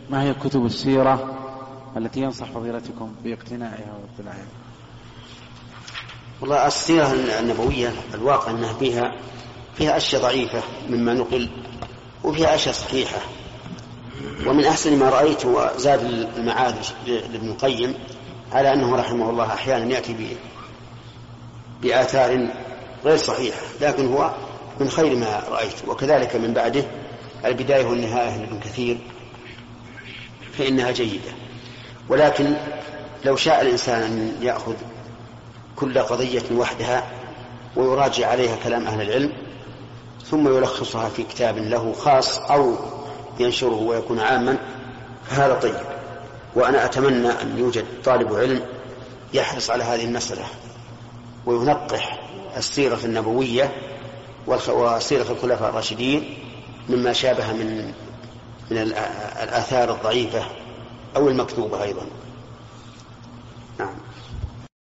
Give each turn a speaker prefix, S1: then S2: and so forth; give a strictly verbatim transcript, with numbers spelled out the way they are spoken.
S1: ما هي كتب السيرة التي ينصح فضيلتكم باقتنائها واطلاعها؟
S2: والله السيرة النبوية الواقع أنها فيها فيها أشياء ضعيفة مما نقل وفيها أشياء صحيحة. ومن أحسن ما رأيت وزاد المعاد لابن القيم على أنه رحمه الله أحيانا يأتي بآثار غير صحيحة، لكن هو من خير ما رأيت. وكذلك من بعده البداية والنهاية لابن كثير فإنها جيدة. ولكن لو شاء الإنسان أن يأخذ كل قضية وحدها ويراجع عليها كلام أهل العلم ثم يلخصها في كتاب له خاص أو ينشره ويكون عاما فهذا طيب. وأنا أتمنى أن يوجد طالب علم يحرص على هذه المسألة وينقح السيرة النبوية وسيرة الخلفاء الراشدين مما شابه من من الآثار الضعيفة أو المكتوبة أيضا.